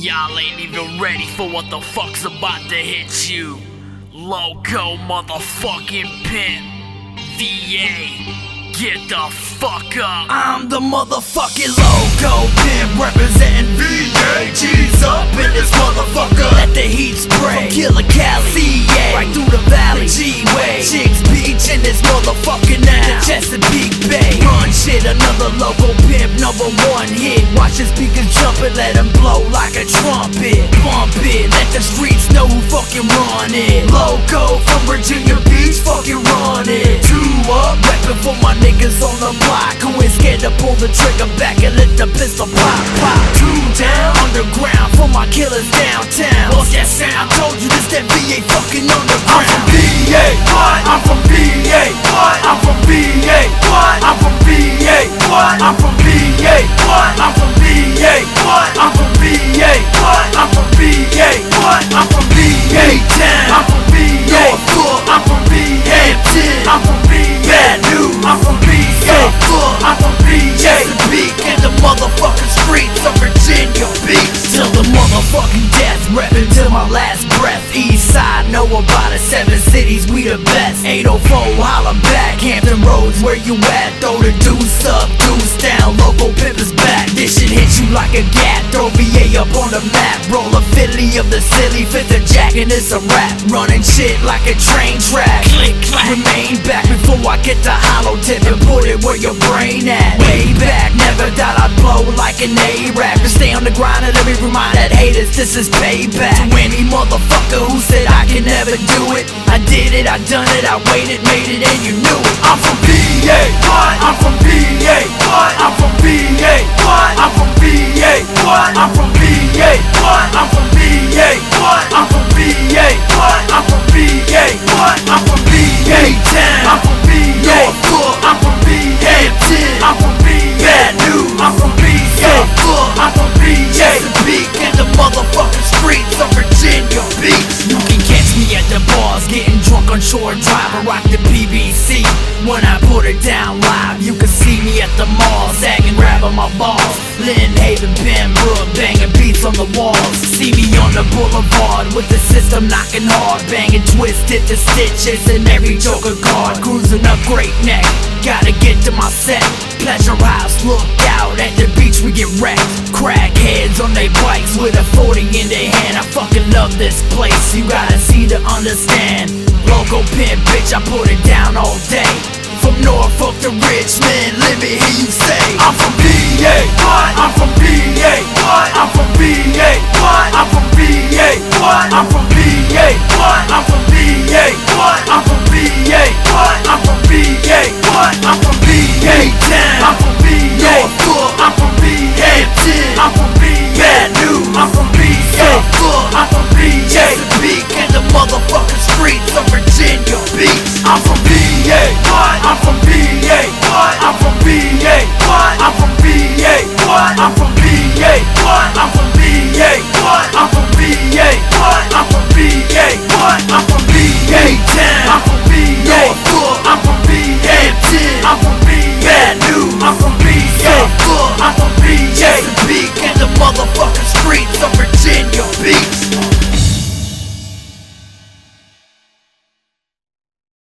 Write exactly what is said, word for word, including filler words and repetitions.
Y'all ain't even ready for what the fuck's about to hit you. Loco motherfucking pimp. V A, get the fuck up. I'm the motherfucking loco pimp representing V A. G's up in this motherfucker. Let the heat spray. From Killer Cali, C A, right through the valley, G-Way, Chicks Beach in this motherfucker now. The Chesapeake Bay, run shit, another loco pimp, number one hit. Watch the speakers jump and let them blow like a trumpet. Bump it, let the streets know who fucking run it. Loco from Virginia Beach, fucking run it. Two up, reppin' for my niggas on the block who ain't scared to pull the trigger back and let the pistol pop, pop. Two down, underground for my killers downtown. What's that sound? I told you this that V A fucking underground. I'm from V A, what? I'm from V A, what? I'm from V A, what? I'm from V A, what? I'm from V A, what? I'm from V A, what? I'm from V A, what? I'm from V A, what? I'm from V A town. I'm from V A, I'm from V A, I'm from V A, bad news. I'm from V A, I'm from V A, Chesapeake and the motherfucking streets of Virginia Beach. Till the motherfucking death, reppin' till my last breath. East side, know about it, seven cities, we the best. eight oh four, holla back, Hampton Roads, where you at? Throw the deuce up, deuce down, local pimp is back. This shit hits you like a gat, throw V A up on the map. Roll a Philly of the silly, fit the jack and it's a rap. Running shit like a train track. Click, clack, remain back before I get the hollow tip and put it where your brain at. Way back, never thought I'd blow like an A-rap. To stay on the grind and let me remind that haters this is payback. To any motherfucker who said I can never do it, I did it, I done it, I waited, made it, and you knew it. I'm from V A, what? I'm from V A, what? I'm from V A, what? I'm from V A, what? I'm from V A, what? I'm from V A, what? I'm from V A, what? I'm from V A, what? I'm from V A town. I'm from V A, I'm from V A, I'm from V A, bad news. I'm from V A, I'm from V A, Chesapeake and the motherfucking streets of Virginia Beach. You can catch me at the bars, getting drunk on Shore Drive. I rock the P B C when I put it down live. You can see me at the mall, sagging, grabbing my balls. Lynn Haven, Pembroke, banging beats on the walls. See me on the boulevard with the system knocking hard, banging twisted the stitches in every Joker card. Cruising up Great Neck, gotta get to my set. Pleasure House, look out, at the beach we get wrecked. Crackheads on they bikes with a forty in their hand. I fucking love this place, you gotta see to understand. Loco pimp, bitch, I put it down all day. From Norfolk to Richmond, let me hear you say I'm from V A, what? I'm from V A, what? I'm from V A, what? I'm from V A, what? I'm from V A, what? I'm from V A, what? I'm from V A, what? I'm from V A, what? I'm from V A town. I'm from V A, I'm from V A, I'm from V A, bad news. I'm from V A, I'm from V A, Chesapeake and the motherfucking streets of Virginia Beach. I'm from V A, what? I'm from V A, what? I'm from V A, what? I'm from V A, what? I'm from V A, what? I'm from V A, what? I'm from V A, what? I'm from V A, what? I'm from V A town. I'm from V A, I'm from V A, I'm from V A, bad news. I'm from V A, I'm from V A, Chesapeake and the motherfucking streets of Virginia Beach.